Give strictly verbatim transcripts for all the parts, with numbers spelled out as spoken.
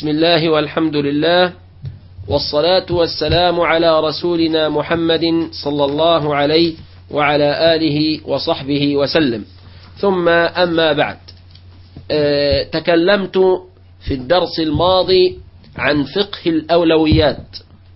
بسم الله والحمد لله والصلاة والسلام على رسولنا محمد صلى الله عليه وعلى آله وصحبه وسلم. ثم أما بعد، أه تكلمت في الدرس الماضي عن فقه الأولويات،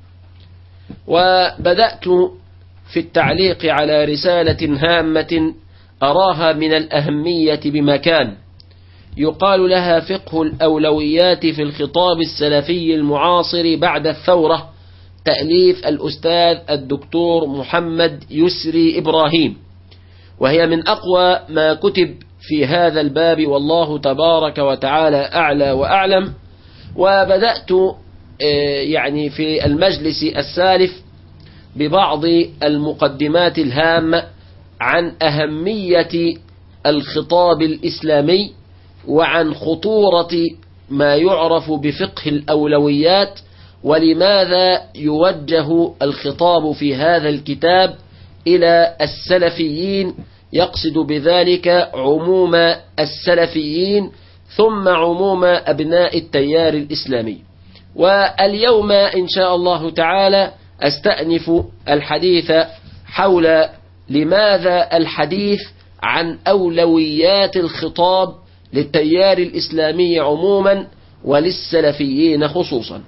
وبدأت في التعليق على رسالة هامة أراها من الأهمية بمكان، يقال لها فقه الأولويات في الخطاب السلفي المعاصر بعد الثورة، تأليف الأستاذ الدكتور محمد يسري إبراهيم، وهي من أقوى ما كتب في هذا الباب، والله تبارك وتعالى أعلى وأعلم. وبدأت يعني في المجلس السالف ببعض المقدمات الهامة عن أهمية الخطاب الإسلامي وعن خطورة ما يعرف بفقه الأولويات، ولماذا يوجه الخطاب في هذا الكتاب إلى السلفيين، يقصد بذلك عموم السلفيين ثم عموم أبناء التيار الإسلامي. واليوم إن شاء الله تعالى أستأنف الحديث حول لماذا الحديث عن أولويات الخطاب للتيار الإسلامي عموما وللسلفيين خصوصا.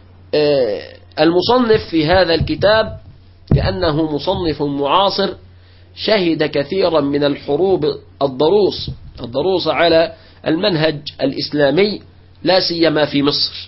المصنف في هذا الكتاب كأنه مصنف معاصر، شهد كثيرا من الحروب الضروس الضروس على المنهج الإسلامي، لا سيما في مصر.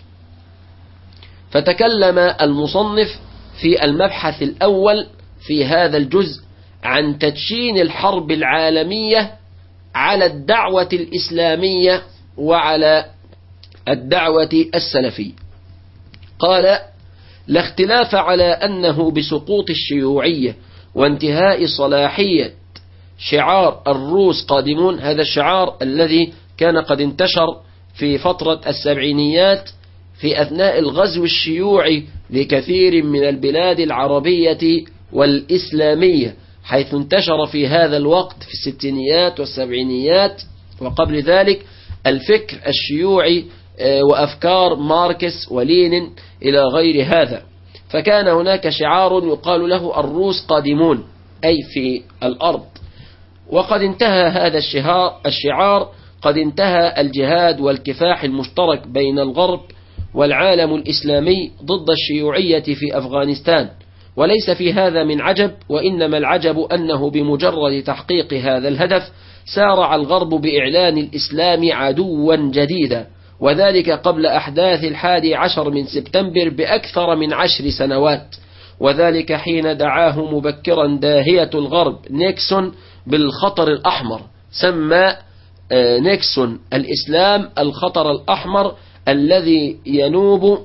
فتكلم المصنف في المبحث الأول في هذا الجزء عن تدشين الحرب العالمية على الدعوة الإسلامية وعلى الدعوة السلفية. قال: لا اختلاف على أنه بسقوط الشيوعية وانتهاء صلاحية شعار الروس قادمون، هذا الشعار الذي كان قد انتشر في فترة السبعينيات في أثناء الغزو الشيوعي لكثير من البلاد العربية والإسلامية، حيث انتشر في هذا الوقت في الستينيات والسبعينيات وقبل ذلك الفكر الشيوعي وأفكار ماركس ولينين إلى غير هذا. فكان هناك شعار يقال له الروس قادمون، أي في الأرض. وقد انتهى هذا الشعار، قد انتهى الجهاد والكفاح المشترك بين الغرب والعالم الإسلامي ضد الشيوعية في أفغانستان. وليس في هذا من عجب، وإنما العجب أنه بمجرد تحقيق هذا الهدف سارع الغرب بإعلان الإسلام عدوا جديدا، وذلك قبل أحداث الحادي عشر من سبتمبر بأكثر من عشر سنوات، وذلك حين دعاه مبكرا داهية الغرب نيكسون بالخطر الأحمر. سمى نيكسون الإسلام الخطر الأحمر الذي ينوب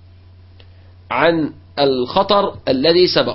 عن الخطر الذي سبق.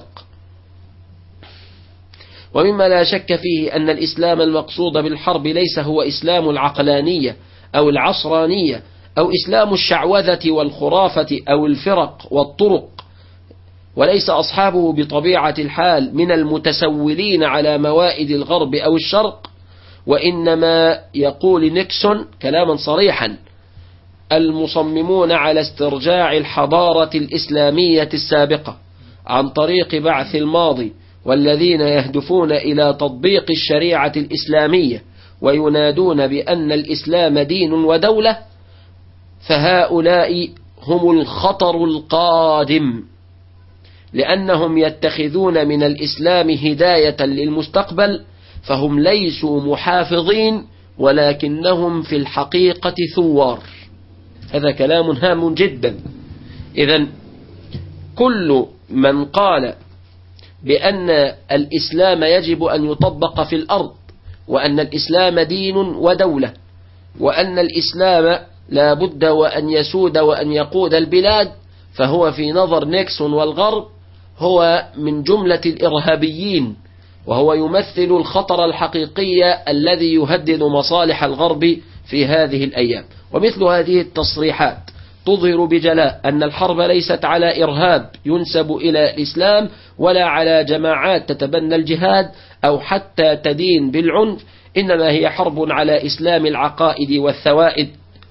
ومما لا شك فيه أن الإسلام المقصود بالحرب ليس هو إسلام العقلانية أو العصرانية أو إسلام الشعوذة والخرافة أو الفرق والطرق، وليس أصحابه بطبيعة الحال من المتسولين على موائد الغرب أو الشرق، وإنما يقول نيكسون كلاما صريحا: المصممون على استرجاع الحضارة الإسلامية السابقة عن طريق بعث الماضي، والذين يهدفون إلى تطبيق الشريعة الإسلامية وينادون بأن الإسلام دين ودولة، فهؤلاء هم الخطر القادم، لأنهم يتخذون من الإسلام هداية للمستقبل، فهم ليسوا محافظين ولكنهم في الحقيقة ثوار. هذا كلام هام جدا. إذن كل من قال بأن الإسلام يجب أن يطبق في الأرض، وأن الإسلام دين ودولة، وأن الإسلام لا بد وأن يسود وأن يقود البلاد، فهو في نظر نيكسون والغرب هو من جملة الإرهابيين، وهو يمثل الخطر الحقيقي الذي يهدد مصالح الغرب في هذه الأيام. ومثل هذه التصريحات تظهر بجلاء أن الحرب ليست على إرهاب ينسب إلى الإسلام، ولا على جماعات تتبنى الجهاد أو حتى تدين بالعنف، إنما هي حرب على إسلام العقائد والثوائد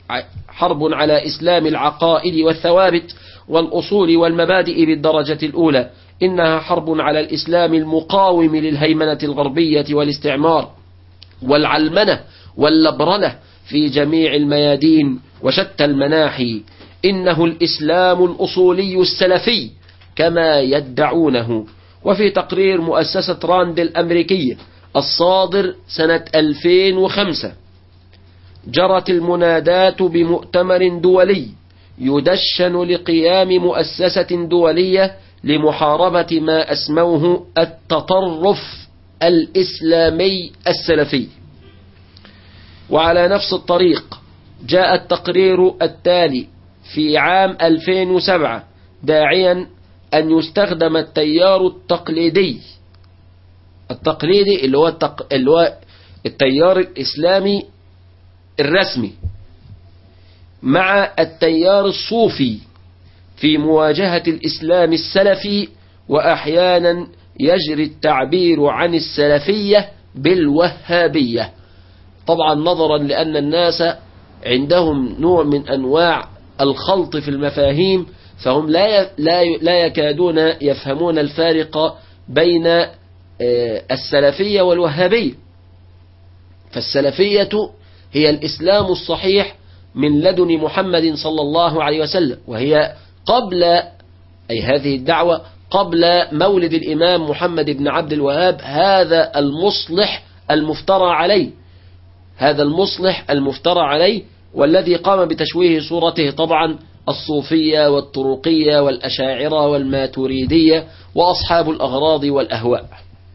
حرب على إسلام العقائد والثوابت والأصول والمبادئ بالدرجة الأولى، إنها حرب على الإسلام المقاوم للهيمنة الغربية والاستعمار والعلمنة واللبرنة في جميع الميادين وشتى المناحي. إنه الإسلام الأصولي السلفي كما يدعونه. وفي تقرير مؤسسة راند الأمريكية الصادر سنة ألفين وخمسة جرت المنادات بمؤتمر دولي يدشن لقيام مؤسسة دولية لمحاربة ما أسموه التطرف الإسلامي السلفي. وعلى نفس الطريق جاء التقرير التالي في عام ألفين وسبعة داعيا أن يستخدم التيار التقليدي التقليدي اللي هو, التق... اللي هو التيار الإسلامي الرسمي مع التيار الصوفي في مواجهة الإسلام السلفي، وأحيانا يجري التعبير عن السلفية بالوهابية، طبعا نظرا لأن الناس عندهم نوع من أنواع الخلط في المفاهيم، فهم لا لا لا يكادون يفهمون الفارق بين السلفية والوهابية. فالسلفية هي الإسلام الصحيح من لدن محمد صلى الله عليه وسلم، وهي قبل أي هذه الدعوة قبل مولد الإمام محمد بن عبد الوهاب، هذا المصلح المفترى عليه هذا المصلح المفترى عليه والذي قام بتشويه صورته طبعا الصوفية والطرقية والأشاعرة والماتريدية وأصحاب الأغراض والأهواء.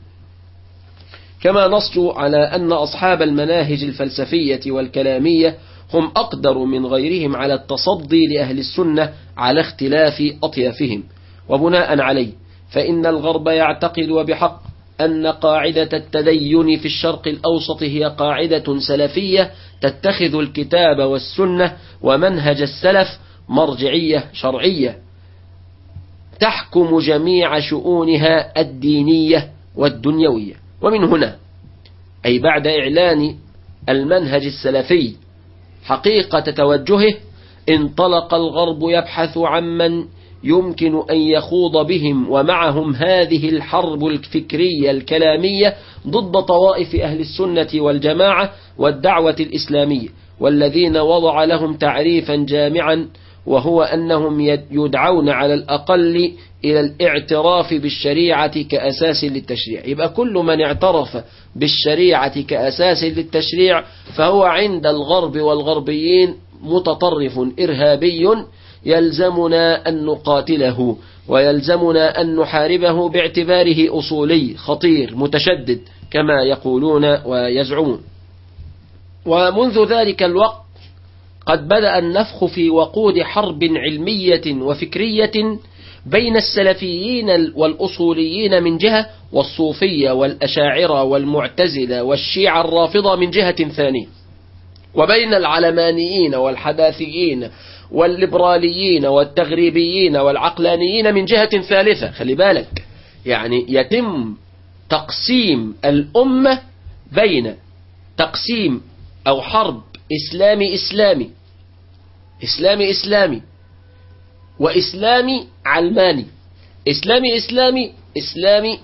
كما نص على أن أصحاب المناهج الفلسفية والكلامية هم أقدر من غيرهم على التصدي لأهل السنة على اختلاف أطيافهم. وبناء عليه فإن الغرب يعتقد وبحق أن قاعدة التدين في الشرق الأوسط هي قاعدة سلفية تتخذ الكتاب والسنة ومنهج السلف مرجعية شرعية تحكم جميع شؤونها الدينية والدنيوية. ومن هنا أي بعد إعلان المنهج السلفي حقيقة توجهه، انطلق الغرب يبحث عمن يمكن أن يخوض بهم ومعهم هذه الحرب الفكرية الكلامية ضد طوائف أهل السنة والجماعة والدعوة الإسلامية، والذين وضع لهم تعريفا جامعا، وهو أنهم يدعون على الأقل إلى الاعتراف بالشريعة كأساس للتشريع. يبقى كل من اعترف بالشريعة كأساس للتشريع فهو عند الغرب والغربيين متطرف إرهابي، يلزمنا أن نقاتله ويلزمنا أن نحاربه باعتباره أصولي خطير متشدد كما يقولون ويزعمون. ومنذ ذلك الوقت قد بدأ النفخ في وقود حرب علمية وفكرية بين السلفيين والأصوليين من جهة، والصوفية والأشاعرة والمعتزلة والشيعة الرافضة من جهة ثانية، وبين العلمانيين والحداثيين والليبراليين والتغريبيين والعقلانيين من جهة ثالثة. خلي بالك، يعني يتم تقسيم الأمة بين تقسيم أو حرب إسلامي إسلامي إسلامي إسلامي وإسلامي علماني، إسلامي إسلامي إسلامي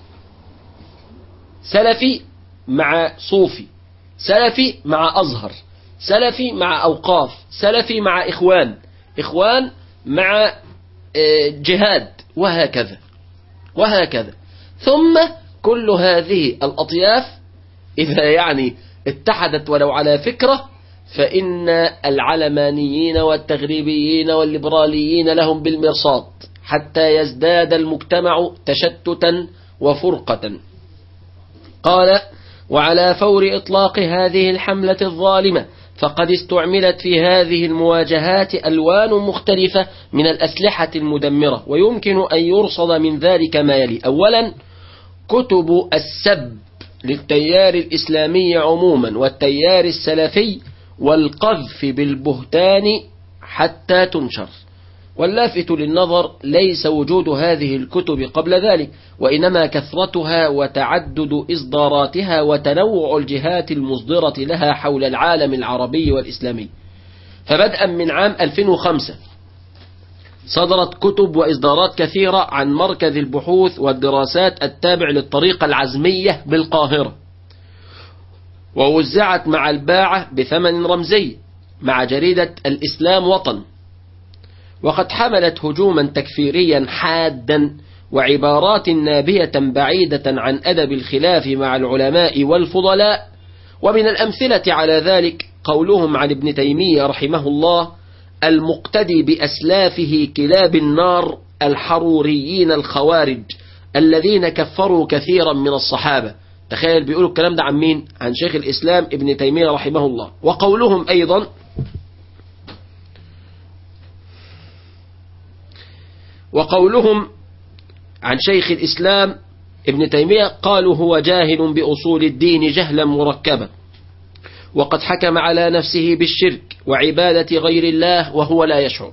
سلفي مع صوفي، سلفي مع أزهر، سلفي مع أوقاف، سلفي مع إخوان، إخوان مع جهاد، وهكذا وهكذا. ثم كل هذه الأطياف إذا يعني اتحدت ولو على فكرة، فإن العلمانيين والتغريبيين والليبراليين لهم بالمرصاد حتى يزداد المجتمع تشتتا وفرقة. قال: وعلى فور إطلاق هذه الحملة الظالمة فقد استعملت في هذه المواجهات ألوان مختلفة من الأسلحة المدمرة، ويمكن أن يرصد من ذلك ما يلي: أولا، كتب السب للتيار الإسلامي عموما والتيار السلفي والقذف بالبهتان حتى تنشر. واللافت للنظر ليس وجود هذه الكتب قبل ذلك، وإنما كثرتها وتعدد إصداراتها وتنوع الجهات المصدرة لها حول العالم العربي والإسلامي. فبدءا من عام ألفين وخمسة صدرت كتب وإصدارات كثيرة عن مركز البحوث والدراسات التابع للطريقة العزمية بالقاهرة، ووزعت مع الباعة بثمن رمزي مع جريدة الإسلام وطن. وقد حملت هجوما تكفيريا حادا وعبارات نابية بعيدة عن أدب الخلاف مع العلماء والفضلاء. ومن الأمثلة على ذلك قولهم عن ابن تيمية رحمه الله: المقتدي بأسلافه كلاب النار الحروريين الخوارج الذين كفروا كثيرا من الصحابة. تخيل بيقولوا الكلام ده عن مين؟ عن شيخ الإسلام ابن تيمية رحمه الله. وقولهم أيضا: وقولهم عن شيخ الإسلام ابن تيمية قالوا: هو جاهل بأصول الدين جهلا مركبا، وقد حكم على نفسه بالشرك وعبادة غير الله وهو لا يشعر.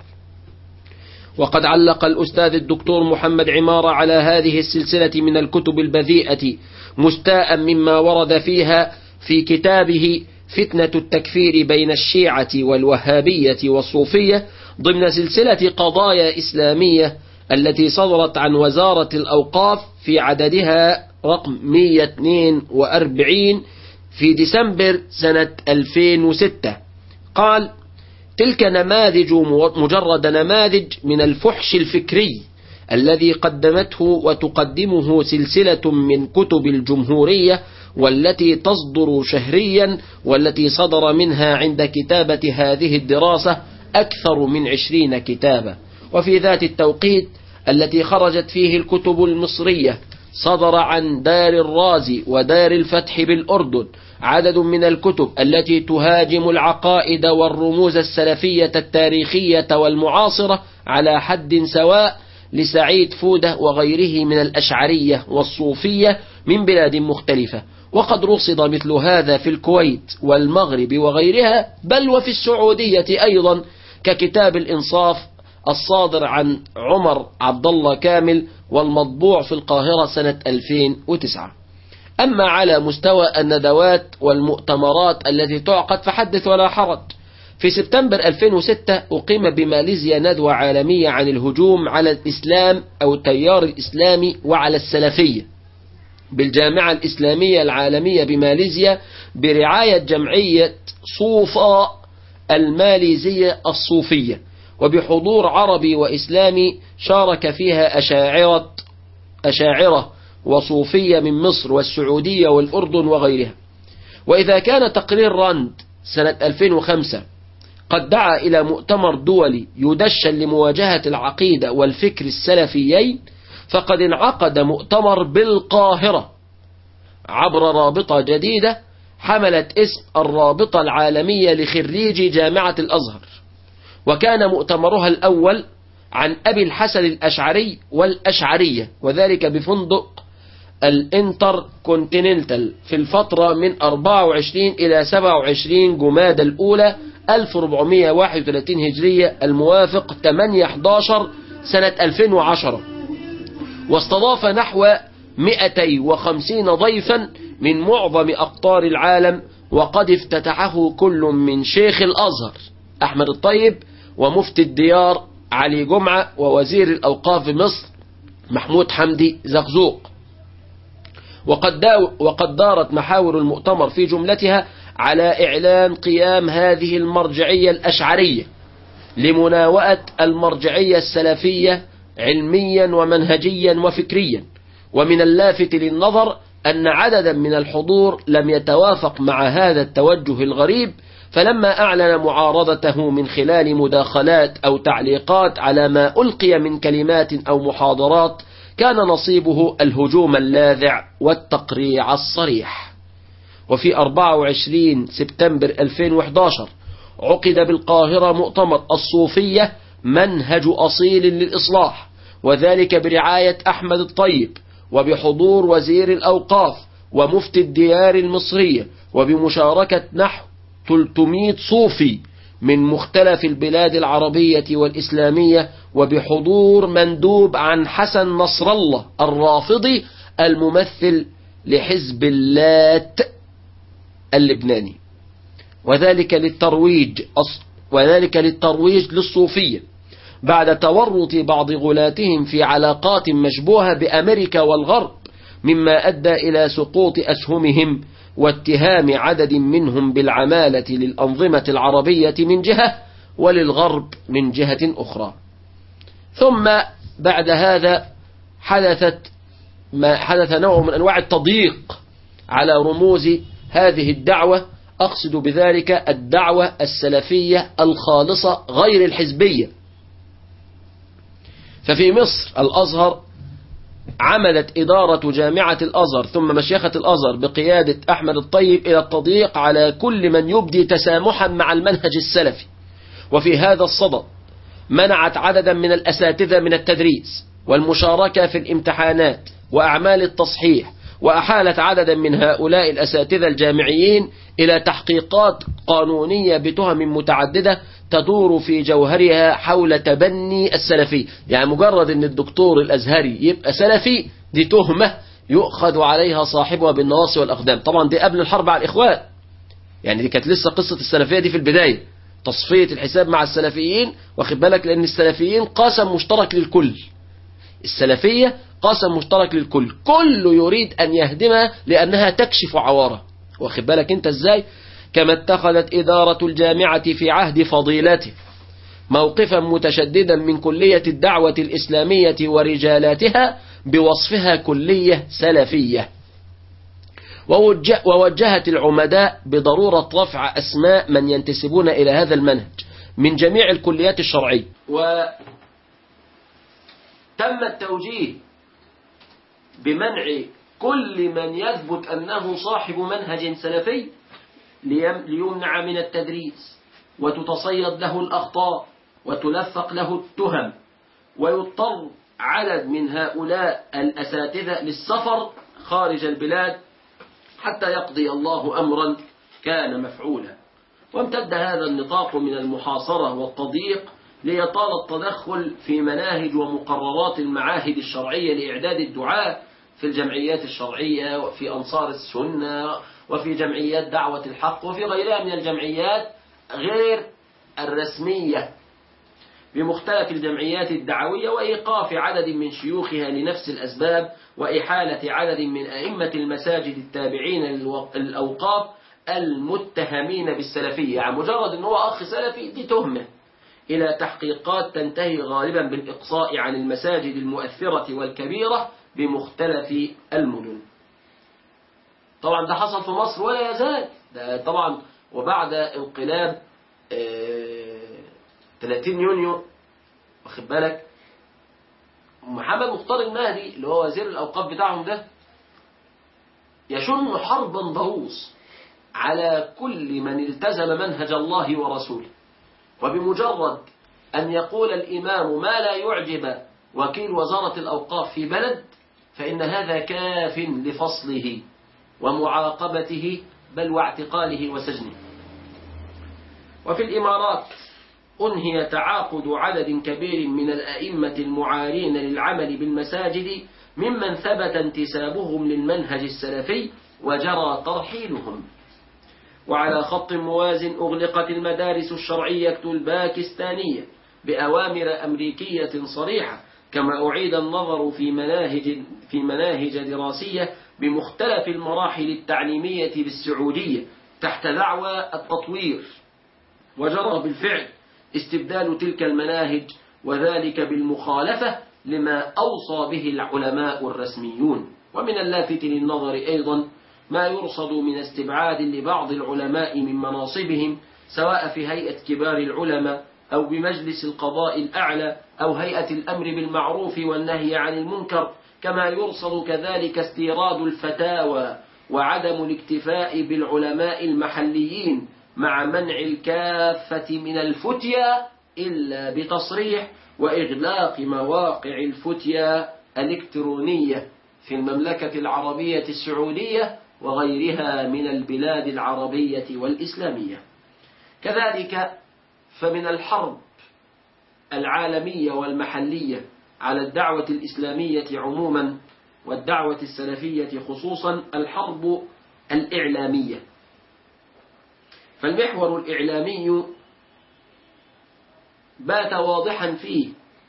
وقد علق الأستاذ الدكتور محمد عمارة على هذه السلسلة من الكتب البذيئة مستاء مما ورد فيها في كتابه فتنة التكفير بين الشيعة والوهابية والصوفية ضمن سلسلة قضايا إسلامية التي صدرت عن وزارة الأوقاف في عددها رقم مئة واثنين وأربعين في ديسمبر سنة ألفين وستة. قال: تلك نماذج مجرد نماذج من الفحش الفكري الذي قدمته وتقدمه سلسلة من كتب الجمهورية والتي تصدر شهريا، والتي صدر منها عند كتابة هذه الدراسة أكثر من عشرين كتابا. وفي ذات التوقيت التي خرجت فيه الكتب المصرية صدر عن دار الرازي ودار الفتح بالأردن عدد من الكتب التي تهاجم العقائد والرموز السلفية التاريخية والمعاصرة على حد سواء لسعيد فودة وغيره من الأشعرية والصوفية من بلاد مختلفة. وقد رصد مثل هذا في الكويت والمغرب وغيرها، بل وفي السعودية أيضا، ككتاب الإنصاف الصادر عن عمر عبد الله كامل والمطبوع في القاهرة سنة ألفين وتسعة. أما على مستوى الندوات والمؤتمرات التي تعقد فحدث ولا حرج. في سبتمبر ألفين وستة أقيم بماليزيا ندوة عالمية عن الهجوم على الإسلام أو التيار الإسلامي وعلى السلفية بالجامعة الإسلامية العالمية بماليزيا برعاية جمعية صوفا الماليزية الصوفية، وبحضور عربي وإسلامي شارك فيها أشاعرة أشاعرة وصوفية من مصر والسعودية والأردن وغيرها. وإذا كان تقرير راند سنة ألفين وخمسة قد دعا إلى مؤتمر دولي يدشن لمواجهة العقيدة والفكر السلفيين، فقد انعقد مؤتمر بالقاهرة عبر رابطة جديدة حملت اسم الرابطة العالمية لخريجي جامعة الأزهر، وكان مؤتمرها الأول عن أبي الحسن الأشعري والأشعرية، وذلك بفندق الانتر كونتيننتال في الفترة من أربعة وعشرين إلى سبعة وعشرين جماد الأولى ألف وأربعمئة وواحد وثلاثين هجرية الموافق ثمانية أحد عشر سنة ألفين وعشرة. واستضاف نحو مئتين وخمسين ضيفا من معظم أقطار العالم، وقد افتتحه كل من شيخ الأزهر أحمد الطيب ومفتي الديار علي جمعة ووزير الأوقاف مصر محمود حمدي زقزوق. وقد, وقد دارت محاور المؤتمر في جملتها على إعلان قيام هذه المرجعية الأشعرية لمناوئة المرجعية السلفية علميا ومنهجيا وفكريا. ومن اللافت للنظر أن عددا من الحضور لم يتوافق مع هذا التوجه الغريب، فلما أعلن معارضته من خلال مداخلات أو تعليقات على ما ألقي من كلمات أو محاضرات كان نصيبه الهجوم اللاذع والتقريع الصريح. وفي أربعة وعشرين سبتمبر ألفين وأحد عشر عقد بالقاهرة مؤتمر الصوفية منهج أصيل للإصلاح، وذلك برعاية أحمد الطيب وبحضور وزير الأوقاف ومفتي الديار المصرية، وبمشاركة نحو ثلاثمئة صوفي من مختلف البلاد العربية والإسلامية، وبحضور مندوب عن حسن نصر الله الرافضي الممثل لحزب اللات اللبناني، وذلك للترويج وذلك للترويج للصوفية بعد تورط بعض غلاتهم في علاقات مشبوهة بأمريكا والغرب، مما أدى إلى سقوط أسهمهم واتهام عدد منهم بالعمالة للأنظمة العربية من جهة وللغرب من جهة أخرى. ثم بعد هذا حدثت ما حدث نوع من أنواع التضييق على رموز هذه الدعوة، أقصد بذلك الدعوة السلفية الخالصة غير الحزبية. ففي مصر الأزهر عملت إدارة جامعة الأزهر ثم مشيخة الأزهر بقيادة أحمد الطيب إلى التضييق على كل من يبدي تسامحا مع المنهج السلفي، وفي هذا الصدد منعت عددا من الأساتذة من التدريس والمشاركة في الامتحانات وأعمال التصحيح، وأحالت عددا من هؤلاء الأساتذة الجامعيين إلى تحقيقات قانونية بتهم متعددة تدور في جوهرها حول تبني السلفي. يعني مجرد أن الدكتور الأزهري يبقى سلفي دي تهمة يؤخذ عليها صاحبها بالنواصي والأقدام. طبعا دي قبل الحرب على الإخوان، يعني دي كانت لسه قصة السلفية دي في البداية، تصفية الحساب مع السلفيين، واخد بالك، لأن السلفيين قاسم مشترك للكل. السلفية قاسم مشترك للكل، كل يريد أن يهدمها لأنها تكشف عواره، واخد بالك انت ازاي. كما اتخذت إدارة الجامعة في عهد فضيلته موقفا متشددا من كلية الدعوة الإسلامية ورجالاتها بوصفها كلية سلفية، ووجهت العمداء بضرورة رفع أسماء من ينتسبون إلى هذا المنهج من جميع الكليات الشرعية. وتم التوجيه بمنع كل من يثبت أنه صاحب منهج سلفي ليمنع من التدريس، وتتصيد له الأخطاء وتلفق له التهم، ويضطر عدد من هؤلاء الأساتذة للسفر خارج البلاد حتى يقضي الله أمرا كان مفعولا. وامتد هذا النطاق من المحاصرة والتضييق ليطال التدخل في مناهج ومقررات المعاهد الشرعية لإعداد الدعاة في الجمعيات الشرعية وفي أنصار السنة وفي جمعيات دعوة الحق وفي غيرها من الجمعيات غير الرسمية بمختلف الجمعيات الدعوية، وإيقاف عدد من شيوخها لنفس الأسباب، وإحالة عدد من أئمة المساجد التابعين للأوقاف المتهمين بالسلفية، يعني مجرد أنه هو أخ سلفي دي تهمة، إلى تحقيقات تنتهي غالبا بالإقصاء عن المساجد المؤثرة والكبيرة بمختلف المدن. طبعا ده حصل في مصر ولا يزال، ده طبعا وبعد انقلاب ثلاثين يونيو، واخد بالك، محمد مختار المهدي اللي هو وزير الأوقاف بتاعهم ده يشن حربا ضروس على كل من التزم منهج الله ورسوله، وبمجرد أن يقول الإمام ما لا يعجب وكيل وزارة الأوقاف في بلد فإن هذا كاف لفصله ومعاقبته بل واعتقاله وسجنه. وفي الإمارات أنهي تعاقد عدد كبير من الأئمة المعارين للعمل بالمساجد ممن ثبت انتسابهم للمنهج السلفي وجرى ترحيلهم. وعلى خط موازن أغلقت المدارس الشرعية الباكستانية بأوامر أمريكية صريحة، كما أعيد النظر في مناهج في مناهج دراسية بمختلف المراحل التعليمية بالسعودية تحت دعوى التطوير، وجرى بالفعل استبدال تلك المناهج، وذلك بالمخالفة لما أوصى به العلماء الرسميون. ومن اللافت للنظر أيضا ما يرصد من استبعاد لبعض العلماء من مناصبهم، سواء في هيئة كبار العلماء أو بمجلس القضاء الأعلى أو هيئة الأمر بالمعروف والنهي عن المنكر، كما يرصد كذلك استيراد الفتاوى وعدم الاكتفاء بالعلماء المحليين، مع منع الكافة من الفتيا إلا بتصريح وإغلاق مواقع الفتيا الإلكترونية في المملكة العربية السعودية وغيرها من البلاد العربية والإسلامية. كذلك فمن الحرب العالمية والمحلية على الدعوة الإسلامية عموما والدعوة السلفية خصوصا الحرب الإعلامية. فالمحور الإعلامي بات واضحا فيه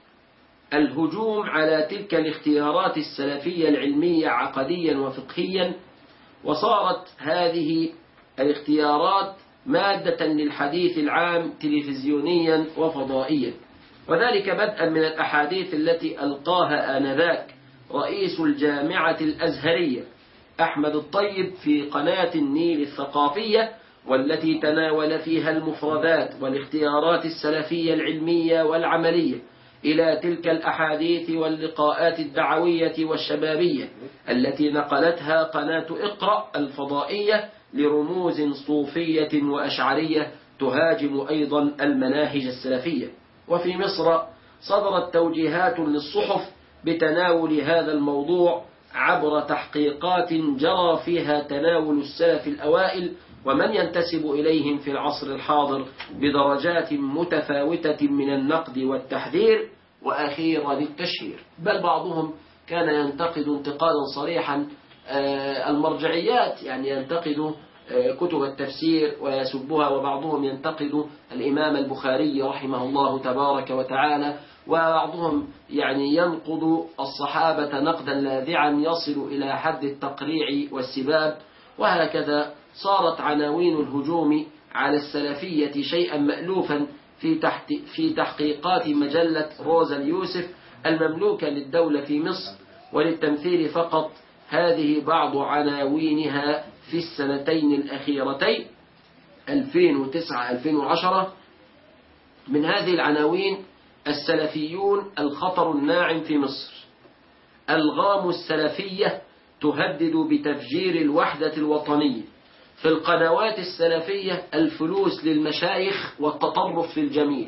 الهجوم على تلك الاختيارات السلفية العلمية عقديا وفقهيا، وصارت هذه الاختيارات مادة للحديث العام تلفزيونيا وفضائيا، وذلك بدءا من الأحاديث التي ألقاها آنذاك رئيس الجامعة الأزهرية أحمد الطيب في قناة النيل الثقافية، والتي تناول فيها المفردات والاختيارات السلفية العلمية والعملية إلى تلك الأحاديث واللقاءات الدعوية والشبابية التي نقلتها قناة اقرأ الفضائية لرموز صوفية وأشعرية تهاجم أيضا المناهج السلفية. وفي مصر صدرت توجيهات للصحف بتناول هذا الموضوع عبر تحقيقات جرى فيها تناول السلف الأوائل ومن ينتسب إليهم في العصر الحاضر بدرجات متفاوتة من النقد والتحذير وأخيرا التشهير، بل بعضهم كان ينتقد انتقادا صريحا المرجعيات، يعني ينتقد كتب التفسير ويسبها، وبعضهم ينتقد الإمام البخاري رحمه الله تبارك وتعالى، وبعضهم يعني ينقض الصحابة نقدا لاذعا يصل إلى حد التقريع والسباب. وهكذا صارت عناوين الهجوم على السلفية شيئا مألوفا في تحت في تحقيقات مجلة روزا اليوسف المملوكة للدولة في مصر. وللتمثيل فقط هذه بعض عناوينها في السنتين الأخيرتين ألفين وتسعة ألفين وعشرة. من هذه العناوين: السلفيون الخطر الناعم في مصر، ألغام السلفية تهدد بتفجير الوحدة الوطنية، في القنوات السلفية الفلوس للمشايخ والتطرف في الجميع.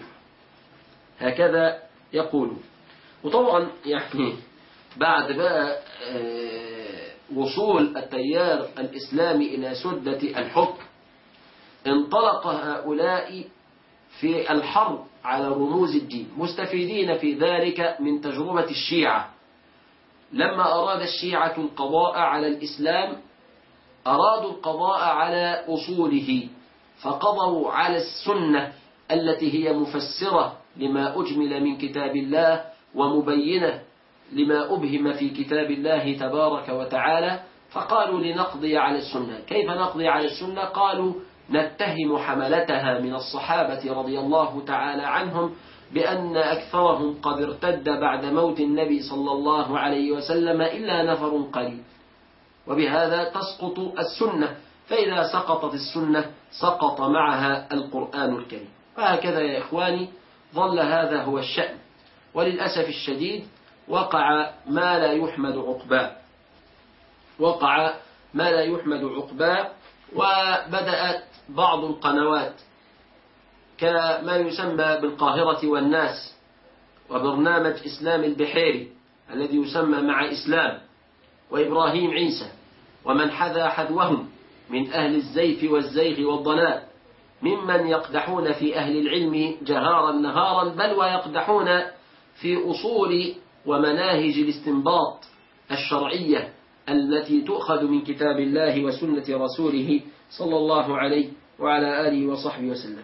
هكذا يقول. وطبعا يعني بعد بقى وصول التيار الإسلامي إلى سدة الحكم، انطلق هؤلاء في الحرب على رموز الدين، مستفيدين في ذلك من تجربة الشيعة. لما أراد الشيعة القضاء على الإسلام أرادوا القضاء على أصوله، فقضوا على السنة التي هي مفسرة لما أجمل من كتاب الله ومبينة لما أبهم في كتاب الله تبارك وتعالى، فقالوا لنقضي على السنة. كيف نقضي على السنة؟ قالوا نتهم حملتها من الصحابة رضي الله تعالى عنهم بأن أكثرهم قد ارتد بعد موت النبي صلى الله عليه وسلم إلا نفر قليل، وبهذا تسقط السنة، فإذا سقطت السنة سقط معها القرآن الكريم. وهكذا يا إخواني ظل هذا هو الشأن، وللأسف الشديد وقع ما لا يحمد عقباه وقع ما لا يحمد عقباه وبدأت بعض القنوات كما يسمى بالقاهرة والناس، وبرنامج إسلام البحيري الذي يسمى مع إسلام، وإبراهيم عيسى، ومن حذا حذوهم من أهل الزيف والزيغ والضلال، ممن يقدحون في أهل العلم جهارا نهارا، بل ويقدحون في أصول ومناهج الاستنباط الشرعية التي تؤخذ من كتاب الله وسنة رسوله صلى الله عليه وعلى آله وصحبه وسلم.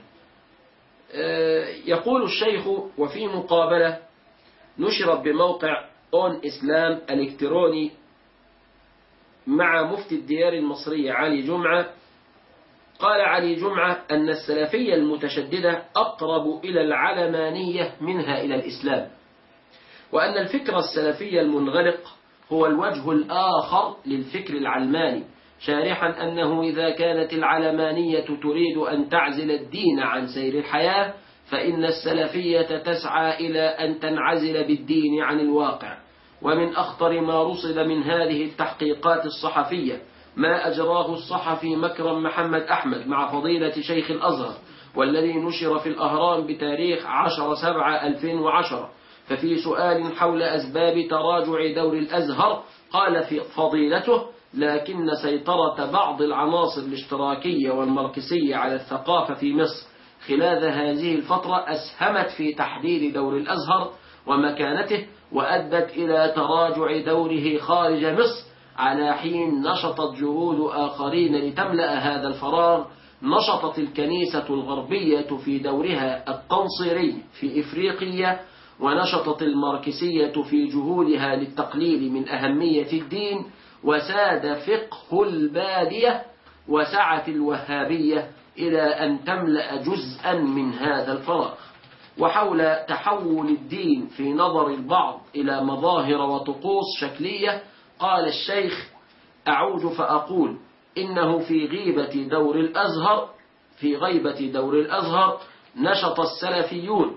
يقول الشيخ: وفي مقابلة نشرت بموقع أون إسلام الإلكتروني مع مفتي الديار المصرية علي جمعة، قال علي جمعة أن السلفية المتشددة أقرب إلى العلمانية منها إلى الإسلام، وأن الفكر السلفي المنغلق هو الوجه الآخر للفكر العلماني، شارحا أنه إذا كانت العلمانية تريد أن تعزل الدين عن سير الحياة، فإن السلفية تسعى إلى أن تنعزل بالدين عن الواقع. ومن أخطر ما رصد من هذه التحقيقات الصحفية ما أجراه الصحفي مكرم محمد أحمد مع فضيلة شيخ الأزهر، والذي نشر في الأهرام بتاريخ عشرة سبعة ألفين وعشرة. ففي سؤال حول أسباب تراجع دور الأزهر قال في فضيلته: لكن سيطرة بعض العناصر الاشتراكية والماركسية على الثقافة في مصر خلال هذه الفترة أسهمت في تحديد دور الأزهر ومكانته، وأدت إلى تراجع دوره خارج مصر، على حين نشطت جهود آخرين لتملأ هذا الفراغ نشطت الكنيسة الغربية في دورها التنصيري في إفريقيا، ونشطت الماركسية في جهودها للتقليل من أهمية الدين، وساد فقه البادية، وسعت الوهابية إلى أن تملأ جزءا من هذا الفراغ. وحول تحول الدين في نظر البعض إلى مظاهر وطقوس شكلية، قال الشيخ: أعود فأقول إنه في غيبة دور الأزهر في غيبة دور الأزهر نشط السلفيون،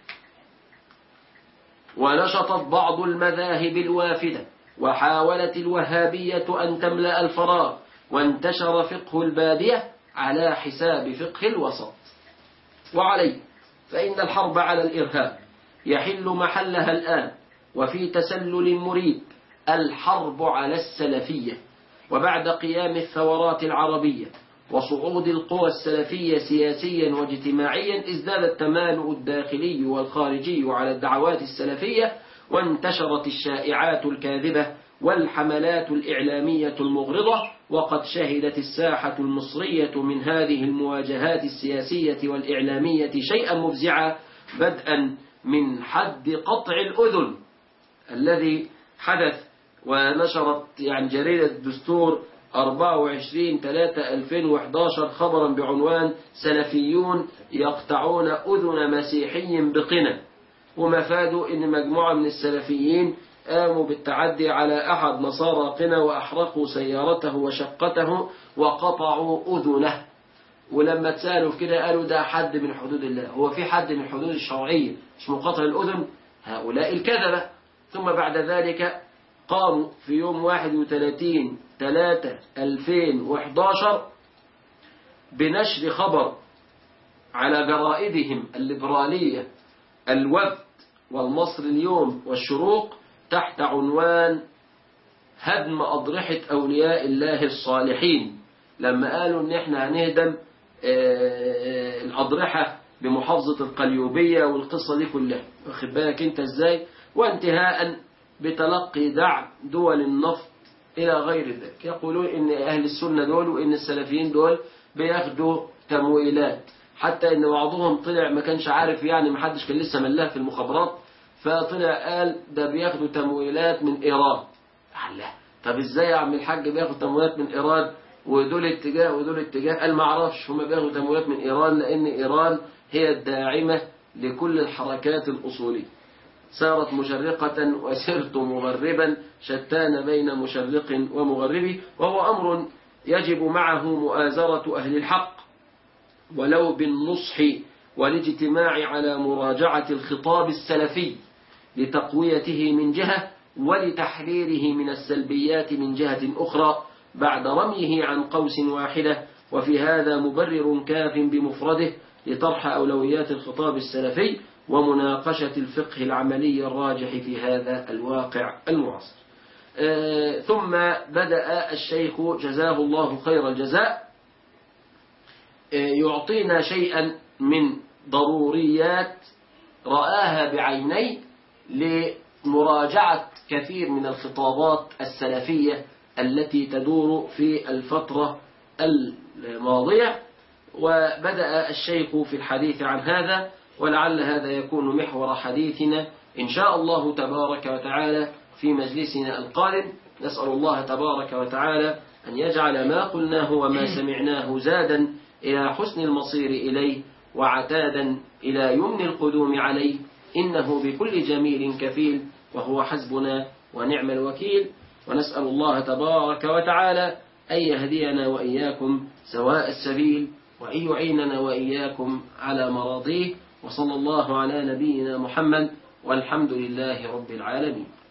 ونشطت بعض المذاهب الوافدة، وحاولت الوهابية أن تملأ الفراغ، وانتشر فقه البادية على حساب فقه الوسط. وعليه فإن الحرب على الإرهاب يحل محلها الآن، وفي تسلل مريب الحرب على السلفية. وبعد قيام الثورات العربية وصعود القوى السلفية سياسيا واجتماعيا، ازداد التمالؤ الداخلي والخارجي على الدعوات السلفية، وانتشرت الشائعات الكاذبة والحملات الإعلامية المغرضة. وقد شهدت الساحة المصرية من هذه المواجهات السياسية والإعلامية شيئا مفزعا، بدءا من حد قطع الأذن الذي حدث. ونشرت يعني جريدة الدستور أربعة وعشرين ثلاثة ألفين وأحد عشر خبرا بعنوان: سلفيون يقطعون أذن مسيحي بقنا. ومفاده إن مجموعة من السلفيين قاموا بالتعدي على أحد نصارى قنا، وأحرقوا سيارته وشقته وقطعوا أذنه. ولما تسألوا في كده قالوا ده حد من حدود الله. هو في حد من الحدود الشرعية اسمه قطع الأذن؟ هؤلاء الكذبة. ثم بعد ذلك قاموا في يوم واحد وثلاثين ثلاثة ألفين وأحد عشر بنشر خبر على جرائدهم الليبرالية الوفد والمصر اليوم والشروق تحت عنوان: هدم أضرحة أولياء الله الصالحين. لما قالوا إن إحنا هنهدم الأضرحة بمحافظة القليوبية والقصة دي كلها، واخد بالك أنت إزاي؟ وانتهاء بتلقي دعم دول النفط إلى غير ذلك. يقولون إن أهل السنة دول وإن السلفيين دول بياخدوا تمويلات، حتى إن بعضهم طلع ما كانش عارف، يعني ما حدش كان لسه ملاه في المخابرات، فطلع قال ده بياخدوا تمويلات من إيران. الله، طب إزاي يا عم الحاج بياخدوا تمويلات من إيران ودول اتجاه ودول اتجاه؟ قال ما عرفش، هم بياخدوا تمويلات من إيران لأن إيران هي الداعمة لكل الحركات الأصولية. سارت مشرقة وسرت مغربا، شتان بين مشرق ومغرب. وهو أمر يجب معه مؤازرة أهل الحق، ولو بالنصح والاجتماع على مراجعة الخطاب السلفي لتقويته من جهة، ولتحريره من السلبيات من جهة أخرى، بعد رميه عن قوس واحدة. وفي هذا مبرر كاف بمفرده لطرح أولويات الخطاب السلفي ومناقشة الفقه العملي الراجح في هذا الواقع المعاصر. آه ثم بدأ الشيخ جزاه الله خير الجزاء آه يعطينا شيئا من ضروريات رآها بعيني لمراجعة كثير من الخطابات السلفية التي تدور في الفترة الماضية. وبدأ الشيخ في الحديث عن هذا، ولعل هذا يكون محور حديثنا إن شاء الله تبارك وتعالى في مجلسنا القادم. نسأل الله تبارك وتعالى أن يجعل ما قلناه وما سمعناه زادا إلى حسن المصير إليه، وعتادا إلى يمن القدوم عليه، إنه بكل جميل كفيل، وهو حسبنا ونعم الوكيل. ونسأل الله تبارك وتعالى أن يهدينا وإياكم سواء السبيل، وأن يعيننا وإياكم على مراضيه. وصلى الله على نبينا محمد، والحمد لله رب العالمين.